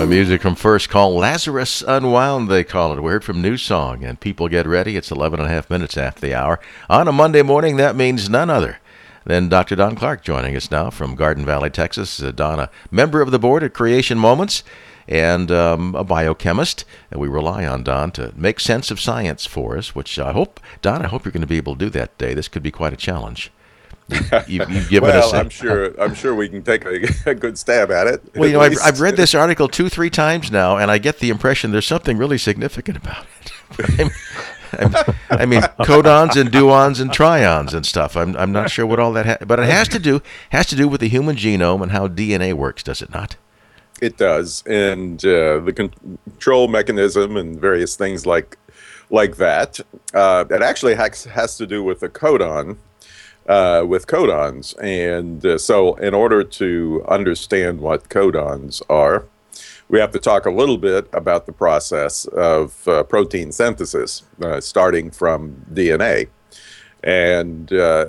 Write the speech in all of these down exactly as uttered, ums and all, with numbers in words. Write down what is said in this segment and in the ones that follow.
Uh, music from First Call, Lazarus Unwound, they call it. We heard from New Song, and people get ready. It's eleven and a half minutes after the hour. On a Monday morning, that means none other than Doctor Don Clark joining us now from Garden Valley, Texas. Uh, Don, a member of the board at Creation Moments and um, a biochemist. And we rely on Don to make sense of science for us, which I hope, Don, I hope you're going to be able to do that today. This could be quite a challenge. You, you've given well, us a, I'm sure. I'm sure we can take a, a good stab at it. Well, you know, I've, I've read this article two, three times now, and I get the impression there's something really significant about it. I'm, I mean, codons and duons and trions and stuff. I'm I'm not sure what all that, ha- but it has to do has to do with the human genome and how D N A works, does it not? It does, and uh, the con- control mechanism and various things like like that. Uh, it actually has, has to do with the codon. Uh, with codons. And uh, so in order to understand what codons are, we have to talk a little bit about the process of uh, protein synthesis, uh, starting from D N A. And uh,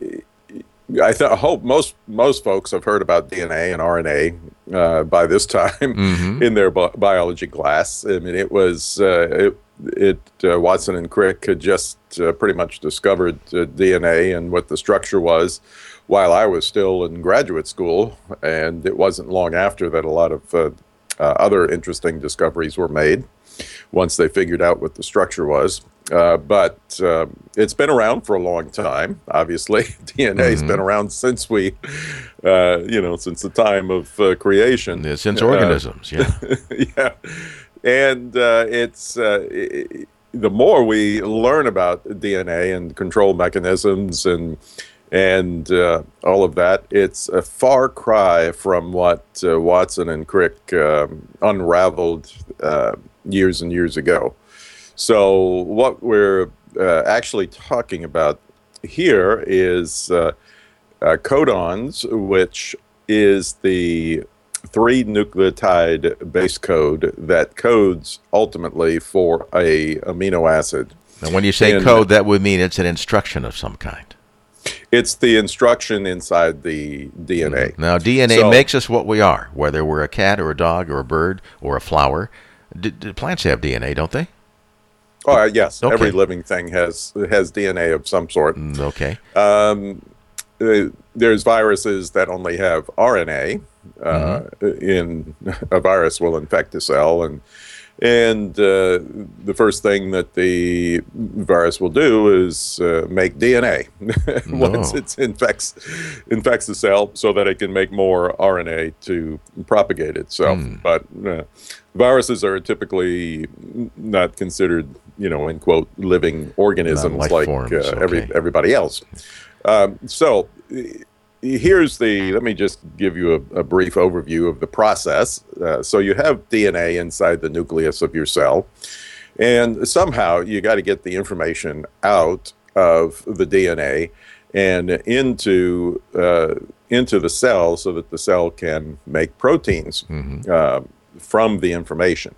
I, th- I hope most most folks have heard about D N A and R N A uh, by this time mm-hmm. in their bi- biology class. I mean, it was uh, it, it uh, Watson and Crick had just uh, pretty much discovered uh, D N A and what the structure was while I was still in graduate school, and it wasn't long after that a lot of uh, uh, other interesting discoveries were made once they figured out what the structure was. Uh, but uh, it's been around for a long time. Obviously, D N A's mm-hmm. been around since we, uh, you know, since the time of uh, creation. Yeah, since organisms, uh, yeah, yeah. And uh, it's uh, it, the more we learn about D N A and control mechanisms and and uh, all of that, it's a far cry from what uh, Watson and Crick um, unraveled uh, years and years ago. So what we're uh, actually talking about here is uh, uh, codons, which is the three nucleotide base code that codes ultimately for a amino acid. And when you say and code, that would mean it's an instruction of some kind. It's the instruction inside the D N A. Mm-hmm. Now, D N A so, makes us what we are, whether we're a cat or a dog or a bird or a flower. D- d- plants have D N A, don't they? Oh, uh, yes. Okay. Every living thing has has D N A of some sort. Mm, okay. Um, uh, there's viruses that only have R N A. Uh, mm-hmm. In a virus will infect a cell, and and uh, the first thing that the virus will do is uh, make D N A once no. it infects infects the cell, so that it can make more R N A to propagate itself. Mm. But uh, viruses are typically not considered, you know, in quote, living organisms like forms, uh, okay. every everybody else. Um, so. Here's the, let me just give you a, a brief overview of the process. Uh, so you have D N A inside the nucleus of your cell, and somehow you got to get the information out of the D N A and into uh, into the cell so that the cell can make proteins mm-hmm. uh, from the information.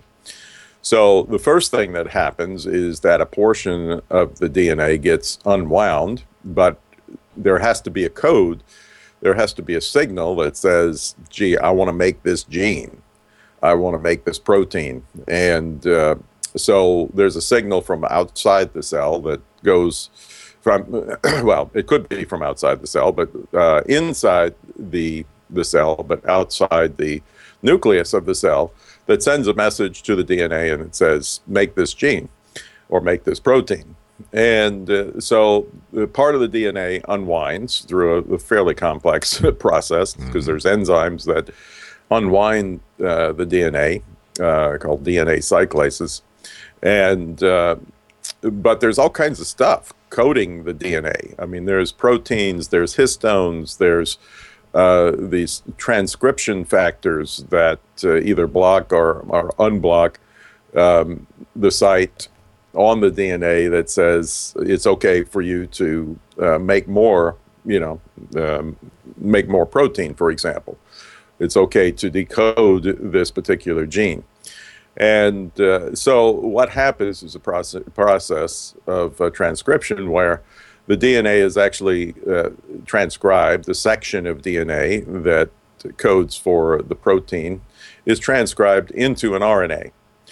So the first thing that happens is that a portion of the D N A gets unwound, but there has to be a code. There has to be a signal that says, gee, I want to make this gene. I want to make this protein. And uh, so there's a signal from outside the cell that goes from, well, it could be from outside the cell, but uh, inside the, the cell, but outside the nucleus of the cell, that sends a message to the D N A and it says, make this gene or make this protein. And uh, so the part of the D N A unwinds through a, a fairly complex process because mm-hmm. there's enzymes that unwind uh, the D N A uh, called D N A cyclases. And uh, but there's all kinds of stuff coding the D N A. I mean, there's proteins, there's histones, there's uh, these transcription factors that uh, either block or, or unblock um, the site on the D N A that says it's okay for you to uh, make more, you know, um, make more protein, for example. It's okay to decode this particular gene. And uh, so what happens is a process, process of uh, transcription where the D N A is actually uh, transcribed, the section of D N A that codes for the protein is transcribed into an R N A.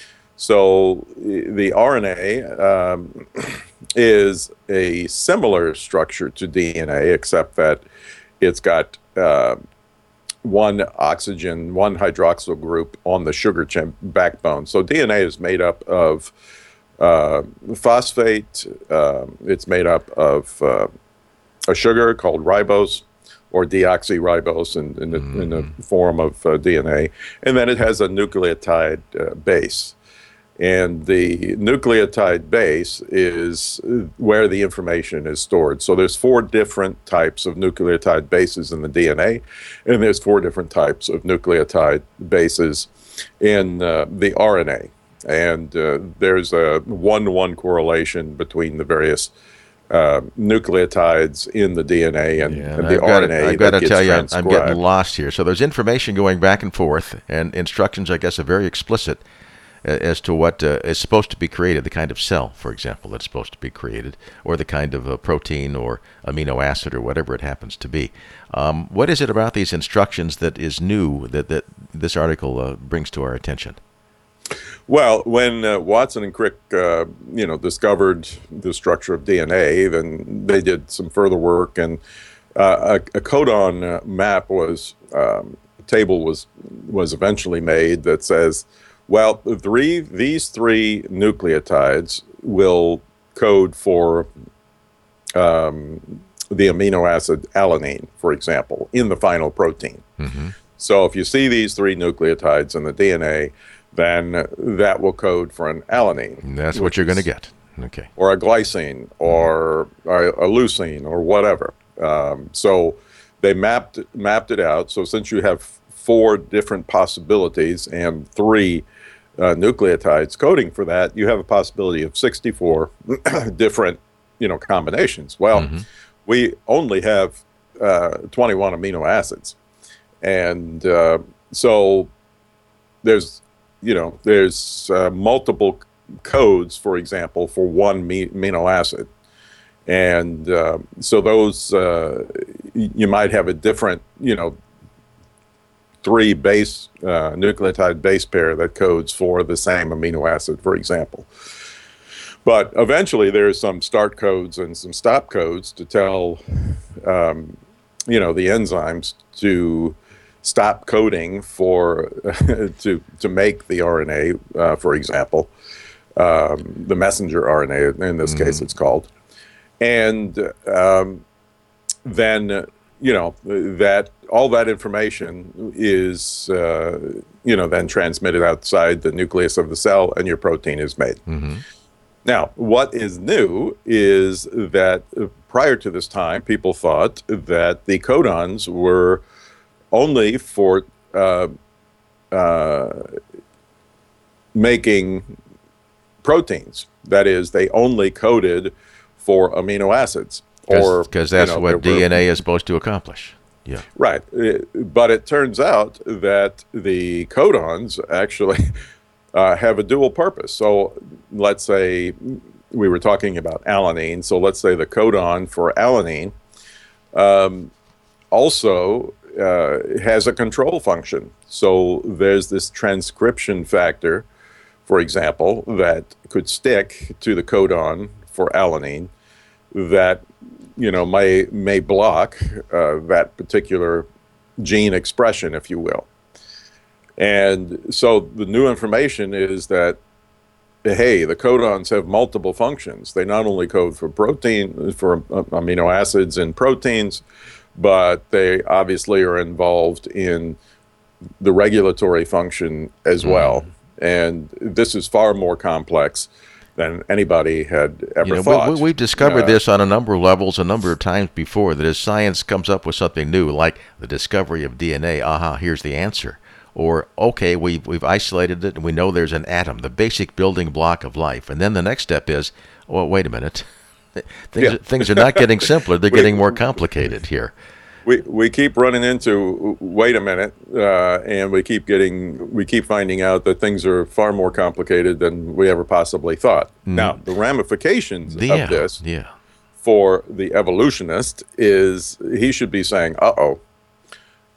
So the R N A um, is a similar structure to D N A, except that it's got uh, one oxygen, one hydroxyl group on the sugar chain backbone. So D N A is made up of uh, phosphate. Uh, it's made up of uh, a sugar called ribose, or deoxyribose in, in, the, mm-hmm. in the form of uh, D N A. And then it has a nucleotide uh, base. And the nucleotide base is where the information is stored. So there's four different types of nucleotide bases in the D N A, and there's four different types of nucleotide bases in uh, the R N A. And uh, there's a one-to-one correlation between the various uh, nucleotides in the D N A and, yeah, and the I've R N A. Gotta, I've got to tell you, I'm, I'm transcribed. getting lost here. So there's information going back and forth, and instructions, I guess, are very explicit as to what uh, is supposed to be created, the kind of cell, for example, that's supposed to be created, or the kind of uh, protein or amino acid or whatever it happens to be. Um, what is it about these instructions that is new that, that this article uh, brings to our attention? Well, when uh, Watson and Crick, uh, you know, discovered the structure of D N A, then they did some further work, and uh, a, a codon uh, map was um, a table was was eventually made that says, well, three these three nucleotides will code for um, the amino acid alanine, for example, in the final protein. Mm-hmm. So if you see these three nucleotides in the D N A, then that will code for an alanine. And that's what you're going to get. Okay. Or a glycine, or a, a leucine, or whatever. Um, so they mapped mapped it out. So since you have four different possibilities and three Uh, nucleotides coding for that, you have a possibility of sixty-four different, you know, combinations. Well, mm-hmm. we only have uh, twenty-one amino acids, and uh, so there's, you know, there's uh, multiple codes, for example, for one me- amino acid, and uh, so those uh, you might have a different, you know, three base uh, nucleotide base pair that codes for the same amino acid, for example. But eventually there's some start codes and some stop codes to tell, um, you know, the enzymes to stop coding for, to, to make the R N A, uh, for example, um, the messenger R N A, in this mm. case it's called. And um, then, you know, that all that information is, uh, you know, then transmitted outside the nucleus of the cell, and your protein is made. Mm-hmm. Now, what is new is that prior to this time, people thought that the codons were only for uh, uh, making proteins. That is, they only coded for amino acids. Because that's you know, what D N A were, is supposed to accomplish. Yeah. Right. But it turns out that the codons actually uh, have a dual purpose. So let's say we were talking about alanine. So let's say the codon for alanine um, also uh, has a control function. So there's this transcription factor, for example, that could stick to the codon for alanine that, you know, may may block uh, that particular gene expression, if you will. And so the new information is that, hey, the codons have multiple functions. They not only code for protein, for amino acids and proteins, but they obviously are involved in the regulatory function as well. Mm. And this is far more complex than anybody had ever you know, thought. We, we've discovered uh, this on a number of levels, a number of times before, that as science comes up with something new, like the discovery of D N A, aha, here's the answer. Or, okay, we've, we've isolated it, and we know there's an atom, the basic building block of life. And then the next step is, well, wait a minute. things, yeah. are, things are not getting simpler. They're getting more complicated here. We we keep running into, wait a minute, uh, and we keep getting, we keep finding out that things are far more complicated than we ever possibly thought. Mm. Now, the ramifications yeah, of this yeah. for the evolutionist is he should be saying, uh-oh,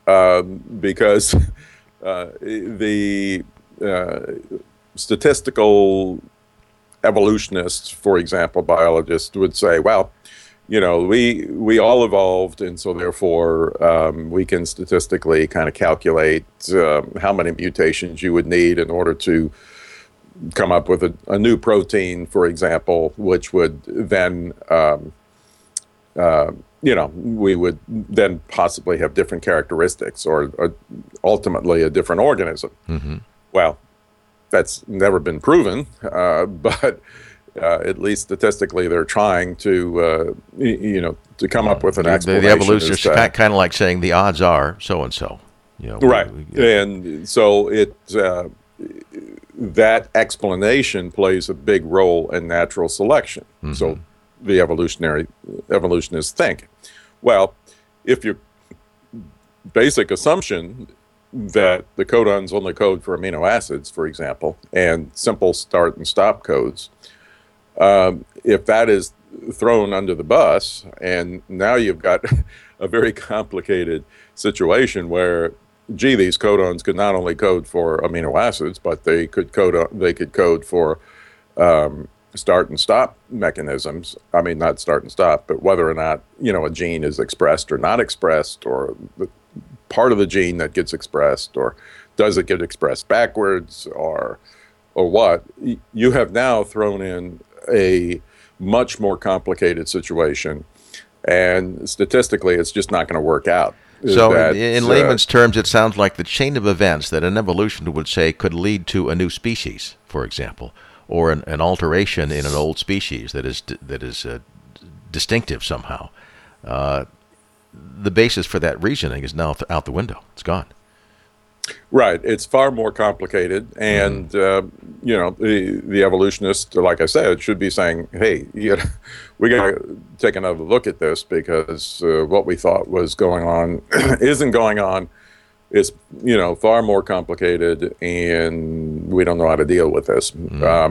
um, because uh, the uh, statistical evolutionists, for example, biologists would say, well, you know, we we all evolved, and so therefore um, we can statistically kind of calculate um, how many mutations you would need in order to come up with a, a new protein, for example, which would then, um, uh, you know, we would then possibly have different characteristics or, or ultimately a different organism. Mm-hmm. Well, that's never been proven, uh, but uh, at least statistically, they're trying to, uh, you know, to come up with an the, explanation. The evolutionists are kind of like saying the odds are so and so, you know. Right, we, we, and so it uh, that explanation plays a big role in natural selection. Mm-hmm. So the evolutionary evolutionists think, well, if your basic assumption that the codons only code for amino acids, for example, and simple start and stop codes, um, if that is thrown under the bus, and now you've got a very complicated situation where, gee, these codons could not only code for amino acids, but they could code they could code for um, start and stop mechanisms. I mean, not start and stop, but whether or not, you know, a gene is expressed or not expressed, or the part of the gene that gets expressed, or does it get expressed backwards, or or what? You have now thrown in a much more complicated situation, and statistically, it's just not going to work out. So, that, in, in uh, layman's terms, it sounds like the chain of events that an evolution would say could lead to a new species, for example, or an, an alteration in an old species that is that is uh, distinctive somehow. Uh, the basis for that reasoning is now th- out the window. It's gone. Right. It's far more complicated, and mm. uh, you know, the the evolutionist, like I said, should be saying, "Hey, you know, we got to take another look at this because uh, what we thought was going on isn't going on. It's, you know, far more complicated, and we don't know how to deal with this." Mm. Um,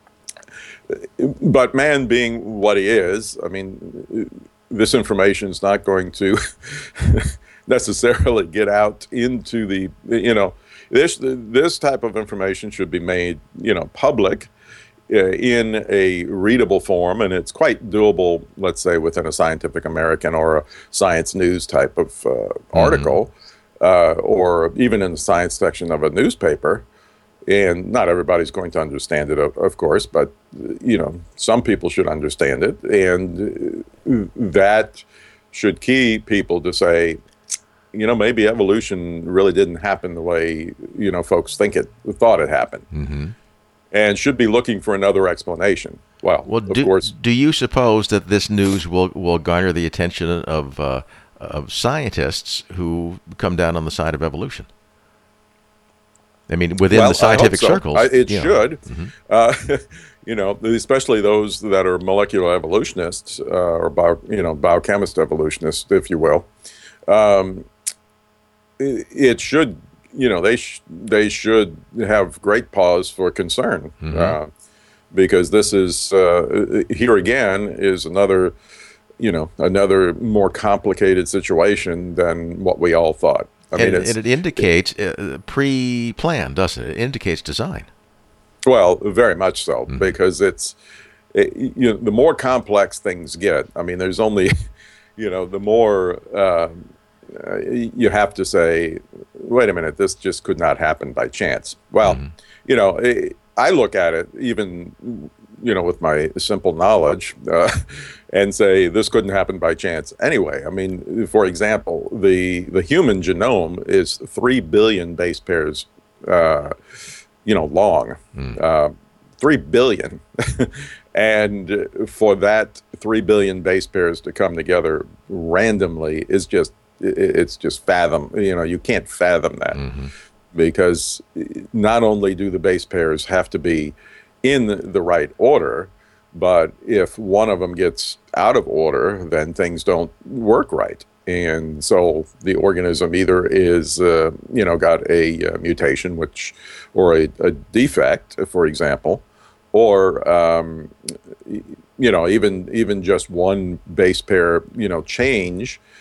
but man, being what he is, I mean, this information is not going to necessarily get out into the, you know, this this type of information should be made, you know, public uh, in a readable form, and it's quite doable, let's say, within a Scientific American or a Science News type of uh, mm-hmm. article, uh, or even in the science section of a newspaper. And not everybody's going to understand it, of, of course, but, you know, some people should understand it, and that should key people to say, you know, maybe evolution really didn't happen the way, you know, folks think it thought it happened, mm-hmm. and should be looking for another explanation. Well, well of do, course. Do you suppose that this news will, will garner the attention of uh, of scientists who come down on the side of evolution? I mean, within well, the scientific I hope so. circles, I, it you should. Know. Mm-hmm. Uh, you know, especially those that are molecular evolutionists uh, or bio, you know, biochemist evolutionists, if you will. Um, it, it should, you know, they sh- they should have great pause for concern, mm-hmm. uh, because this is uh, here again is another, you know, another more complicated situation than what we all thought. I and, mean, it's, and it indicates uh, pre-plan, doesn't it? It indicates design. Well, very much so, mm-hmm. because it's, it, you know, the more complex things get, I mean, there's only, you know, the more uh, you have to say, wait a minute, this just could not happen by chance. Well, mm-hmm. you know, I look at it even, you know, with my simple knowledge uh, and say this couldn't happen by chance anyway. I mean, for example, the the human genome is three billion base pairs, uh, you know, long, mm. uh, three billion. And for that three billion base pairs to come together randomly is just, it's just fathom, you know, you can't fathom that, mm-hmm. because not only do the base pairs have to be in the right order, but if one of them gets out of order, then things don't work right. And so the organism either is, uh, you know, got a, a mutation, which, or a, a defect, for example, or, um, you know, even even just one base pair, you know, change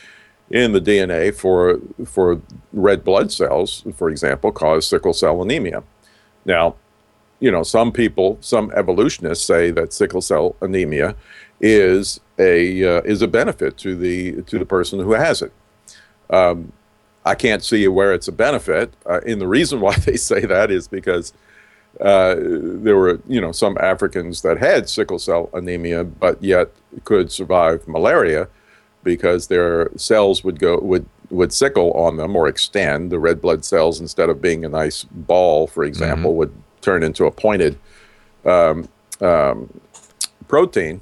in the D N A for for red blood cells, for example, cause sickle cell anemia. Now, you know, some people, some evolutionists say that sickle cell anemia is a uh, is a benefit to the to the person who has it. Um, I can't see where it's a benefit, uh, and the reason why they say that is because uh, there were, you know, some Africans that had sickle cell anemia, but yet could survive malaria because their cells would go would would sickle on them or extend. The red blood cells, instead of being a nice ball, for example, mm-hmm. would turn into a pointed um, um, protein.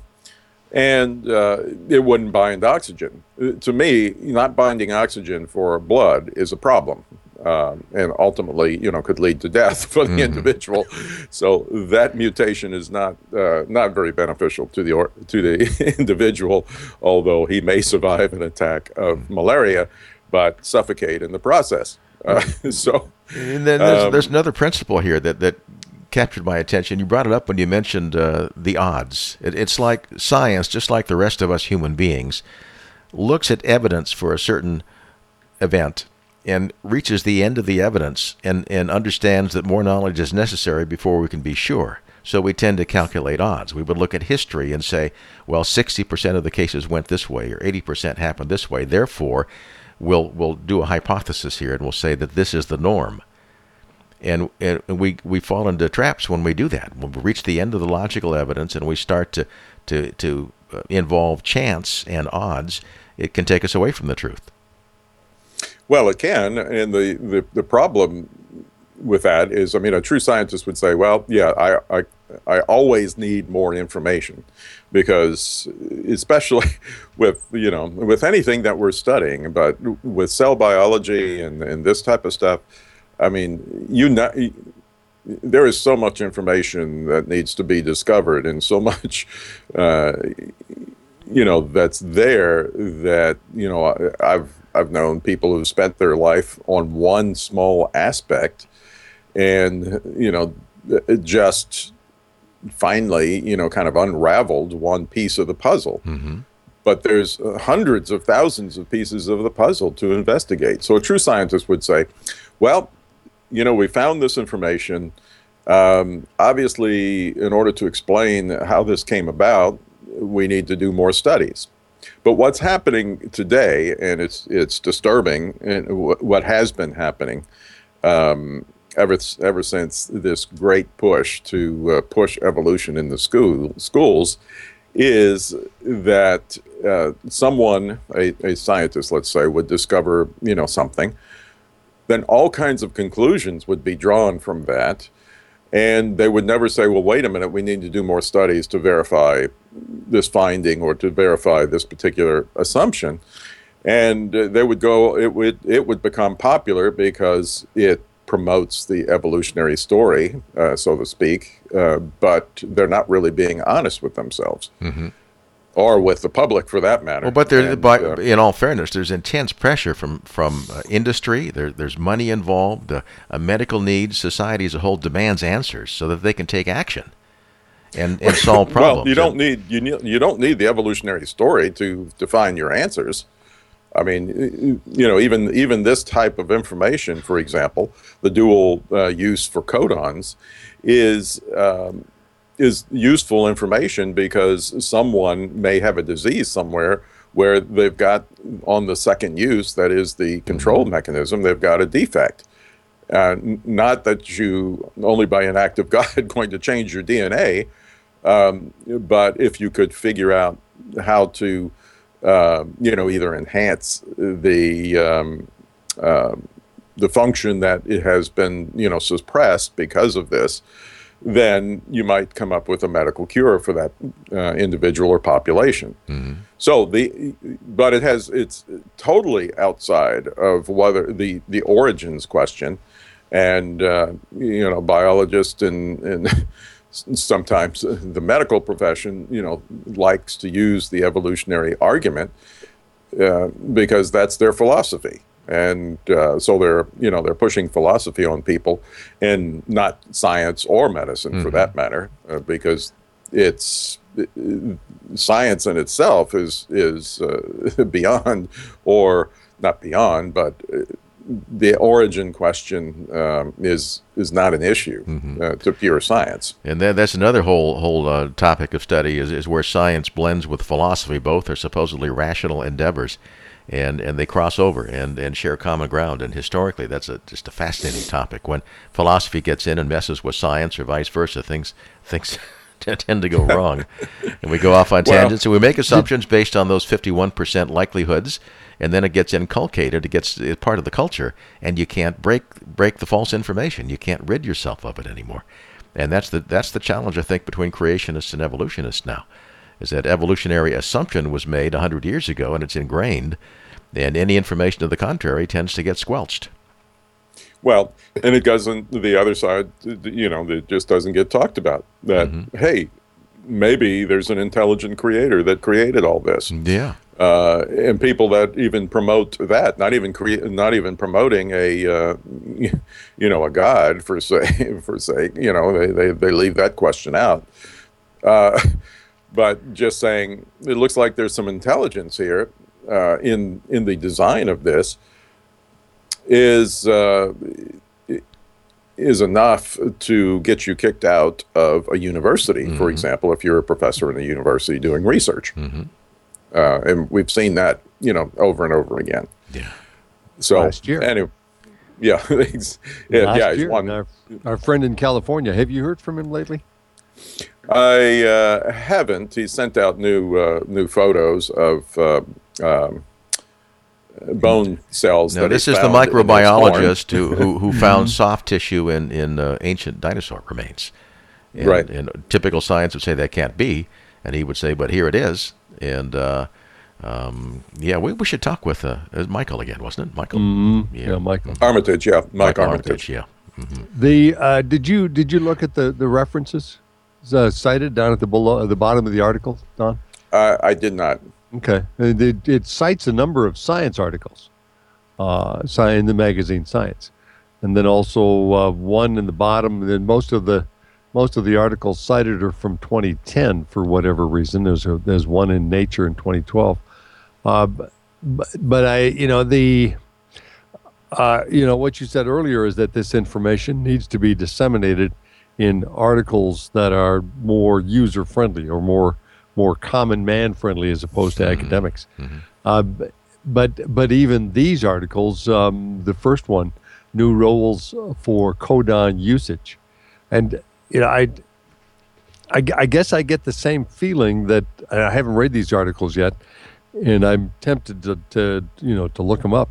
And uh, it wouldn't bind oxygen. To me, not binding oxygen for blood is a problem, um, and ultimately, you know, could lead to death for the mm-hmm. individual. So that mutation is not uh, not very beneficial to the or, to the individual, although he may survive an attack of malaria, but suffocate in the process. Uh, so, and then there's, um, there's another principle here that that. captured my attention. You brought it up when you mentioned uh, the odds. It, it's like science, just like the rest of us human beings, looks at evidence for a certain event and reaches the end of the evidence and, and understands that more knowledge is necessary before we can be sure. So we tend to calculate odds. We would look at history and say, well, sixty percent of the cases went this way or eighty percent happened this way. Therefore, we'll, we'll do a hypothesis here and we'll say that this is the norm. And, and we we fall into traps when we do that. When we reach the end of the logical evidence and we start to to to uh, involve chance and odds, it can take us away from the truth. Well, it can, and the, the, the problem with that is, I mean, a true scientist would say, well, yeah, I, I I always need more information, because especially with, you know, with anything that we're studying, but with cell biology and, and this type of stuff, I mean, you know, there is so much information that needs to be discovered, and so much, uh, you know, that's there that, you know, I've I've known people who've spent their life on one small aspect, and, you know, it just finally, you know, kind of unraveled one piece of the puzzle. Mm-hmm. But there's hundreds of thousands of pieces of the puzzle to investigate. So a true scientist would say, well, you know, we found this information. Um, obviously, in order to explain how this came about, we need to do more studies. But what's happening today, and it's it's disturbing, and w- what has been happening um, ever ever since this great push to uh, push evolution in the school schools, is that uh, someone, a, a scientist, let's say, would discover, you know, something. Then all kinds of conclusions would be drawn from that. And they would never say, well, wait a minute, we need to do more studies to verify this finding or to verify this particular assumption. And uh, they would go, it would it would become popular because it promotes the evolutionary story, uh, so to speak, uh, but they're not really being honest with themselves. Mm-hmm. Or with the public, for that matter. Well, but there, and, by, uh, in all fairness, there's intense pressure from from uh, industry. There, there's money involved. Uh, uh, medical needs. Society as a whole demands answers so that they can take action and, and solve problems. Well, you don't need you need, you don't need the evolutionary story to define your answers. I mean, you know, even even this type of information, for example, the dual uh, use for codons, is. Um, is useful information because someone may have a disease somewhere where they've got, on the second use, that is the control mechanism, they've got a defect. Uh, not that you, only by an act of God, going to change your D N A, um, but if you could figure out how to, uh, you know, either enhance the um, uh, the function that it has been, you know, suppressed because of this, then you might come up with a medical cure for that uh, individual or population. Mm-hmm. So the, but it has, it's totally outside of whether the, the origins question, and uh, you know, biologists and, and sometimes the medical profession, you know, likes to use the evolutionary argument uh, because that's their philosophy. And uh, so they're, you know, they're pushing philosophy on people, and not science or medicine, mm-hmm. for that matter, uh, because it's science in itself is is uh, beyond, or not beyond, but the origin question um, is is not an issue mm-hmm. uh, to pure science. And that, that's another whole whole uh, topic of study is, is where science blends with philosophy. Both are supposedly rational endeavors, and, and they cross over and, and share common ground. And historically, that's a, just a fascinating topic. When philosophy gets in and messes with science, or vice versa, things things tend to go wrong, and we go off on well, tangents. And we make assumptions based on those fifty-one percent likelihoods. And then it gets inculcated, it gets it's part of the culture, and you can't break break the false information. You can't rid yourself of it anymore. And that's the that's the challenge, I think, between creationists and evolutionists now, is that evolutionary assumption was made one hundred years ago, and it's ingrained, and any information to the contrary tends to get squelched. Well, and it doesn't, the other side, you know, it just doesn't get talked about. That, mm-hmm. hey, maybe there's an intelligent creator that created all this. Yeah. Uh, and people that even promote that, not even crea- not even promoting a, uh, you know, a god for say, for sake, you know, they, they, they leave that question out. Uh, but just saying, it looks like there's some intelligence here uh, in in the design of this is uh, is enough to get you kicked out of a university, mm-hmm. for example, if you're a professor in a university doing research. Mm-hmm. Uh, and we've seen that, you know, over and over again. Yeah. So last year. Anyway, yeah, yeah, last yeah. He's year, one. Our, our friend in California. Have you heard from him lately? I uh, haven't. He sent out new uh, new photos of uh, um, bone cells. Now, that this he is the found microbiologist who, who who found soft tissue in in uh, ancient dinosaur remains. And, right. And typical science would say that can't be, and he would say, but here it is. And uh, um, yeah, we, we should talk with uh, Michael again, wasn't it? Michael. Mm-hmm. Yeah. yeah, Michael Armitage. Yeah, Mike, Mike Armitage. Armitage. Yeah. Mm-hmm. The uh, did you did you look at the the references uh, cited down at the below at the bottom of the article, Don? Uh, I did not. Okay, it, it, it cites a number of science articles, uh, in the magazine Science, and then also uh, one in the bottom. And then most of the most of the articles cited are from twenty ten for whatever reason. There's a, there's one in Nature in twenty twelve, uh, but, but I you know the uh, you know what you said earlier is that this information needs to be disseminated in articles that are more user friendly or more. more common man friendly as opposed to mm-hmm. academics. Mm-hmm. Uh, but but even these articles, um, the first one, new roles for codon usage, and you know I, I I guess I get the same feeling that I haven't read these articles yet, and I'm tempted to, to you know to look them up,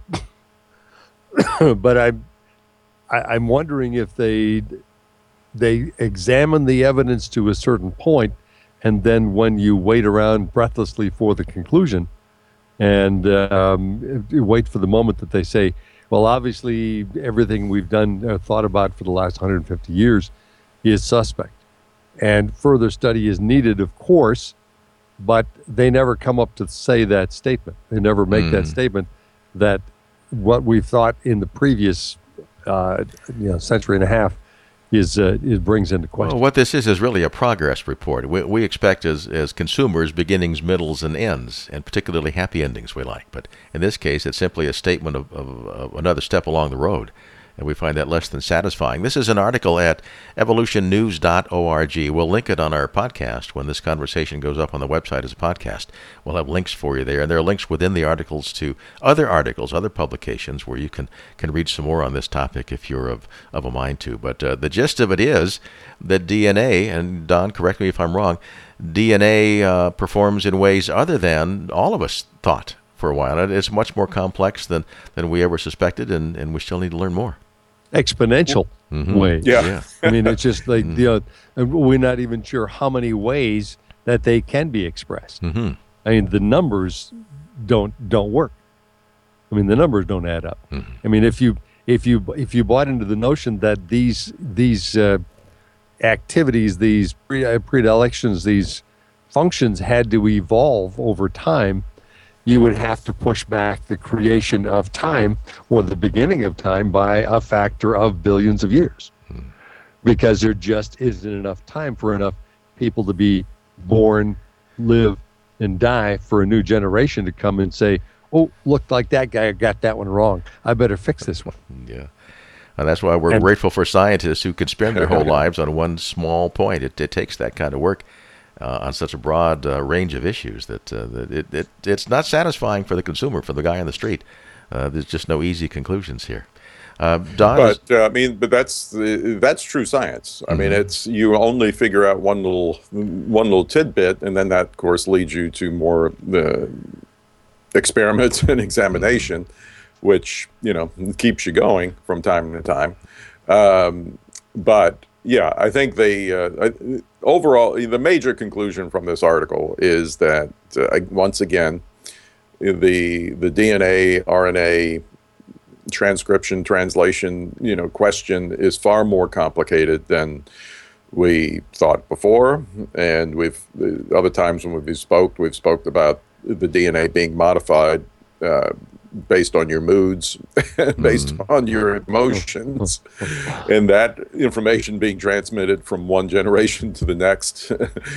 but I'm I, I'm wondering if they they examine the evidence to a certain point. And then when you wait around breathlessly for the conclusion and um, wait for the moment that they say, well, obviously everything we've done or thought about for the last one hundred fifty years is suspect. And further study is needed, of course, but they never come up to say that statement. They never make mm. that statement that what we've thought in the previous uh, you know, century and a half Is, uh, it brings into question. Well, what this is is really a progress report. We, we expect as as consumers beginnings, middles, and ends, and particularly happy endings we like. But in this case, it's simply a statement of, of, of another step along the road, and we find that less than satisfying. This is an article at evolution news dot org. We'll link it on our podcast when this conversation goes up on the website as a podcast. We'll have links for you there, and there are links within the articles to other articles, other publications where you can, can read some more on this topic if you're of, of a mind to. But uh, the gist of it is that D N A, and Don, correct me if I'm wrong, D N A uh, performs in ways other than all of us thought for a while. It's much more complex than, than we ever suspected, and, and we still need to learn more. Exponential mm-hmm. way. Yeah. yeah. I mean, it's just like, mm-hmm. you know, we're not even sure how many ways that they can be expressed. Mm-hmm. I mean, the numbers don't don't work. I mean, the numbers don't add up. Mm-hmm. I mean, if you if you if you bought into the notion that these these uh, activities, these pre- predilections, these functions had to evolve over time, you would have to push back the creation of time or the beginning of time by a factor of billions of years, hmm. because there just isn't enough time for enough people to be born, live, and die for a new generation to come and say, oh, looked like that guy got that one wrong. I better fix this one. Yeah. And that's why we're And- grateful for scientists who can spend their whole lives on one small point. It, it takes that kind of work uh, on such a broad uh, range of issues that, uh, that it, it it's not satisfying for the consumer, for the guy on the street. Uh, there's just no easy conclusions here. Uh, Don, is- But uh, I mean, but that's the- that's true science. I mean, it's you only figure out one little one little tidbit, and then that, of course, leads you to more the experiments and examination, which you know keeps you going from time to time. Um, but yeah, I think they uh, I- overall the major conclusion from this article is that uh, once again the the D N A R N A transcription translation you know question is far more complicated than we thought before, and we've the other times when we've spoke we've spoke about the D N A being modified uh, based on your moods, based on your emotions, and that information being transmitted from one generation to the next.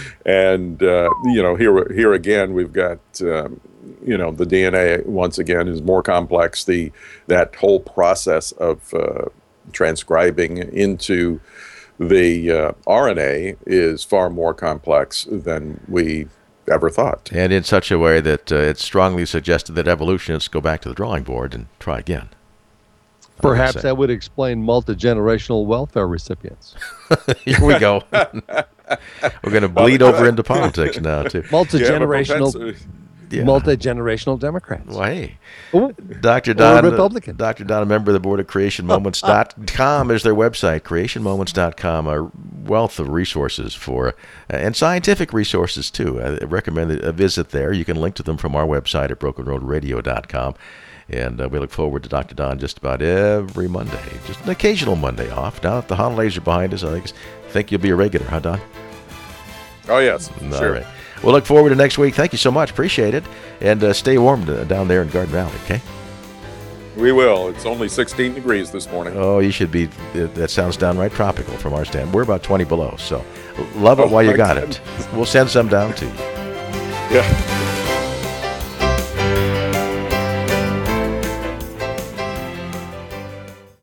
And uh, you know, here here again, we've got um, you know the D N A once again is more complex. The that whole process of uh, transcribing into the uh, R N A is far more complex than we ever thought. and in such a way that uh, it's strongly suggested that evolutionists go back to the drawing board and try again. Perhaps say. that would explain multi-generational welfare recipients. Here we go. We're going to bleed over into politics now, too. Multi-generational, Yeah, but propens- Yeah. multi-generational Democrats. Well, hey. Ooh. Doctor Or Don, Republican. Doctor Don, a member of the board of creation moments dot com is their website, creation moments dot com, a wealth of resources for, uh, and scientific resources too. I recommend a visit there. You can link to them from our website at broken road radio dot com. And uh, we look forward to Doctor Don just about every Monday. Just an occasional Monday off. Now that the holidays are behind us, I think, think you'll be a regular, huh, Don? Oh yes, All sure. right. We'll look forward to next week. Thank you so much. Appreciate it. And uh, stay warm to, down there in Garden Valley, okay? We will. It's only sixteen degrees this morning. Oh, you should be. That sounds downright tropical from our stand. We're about twenty below, so love it Oh, while you my got goodness. it. We'll send some down to you. Yeah.